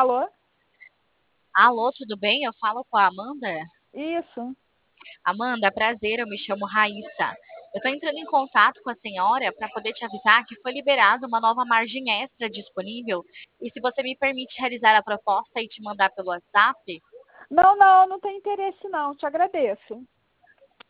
Alô? Alô, tudo bem? Eu falo com a Amanda. Isso. Amanda, prazer, eu me chamo Raíssa. Eu estou entrando em contato com a senhora para poder te avisar que foi liberada uma nova margem extra disponível. E se você me permite realizar a proposta e te mandar pelo WhatsApp, Não, não, não tem interesse não, te agradeço.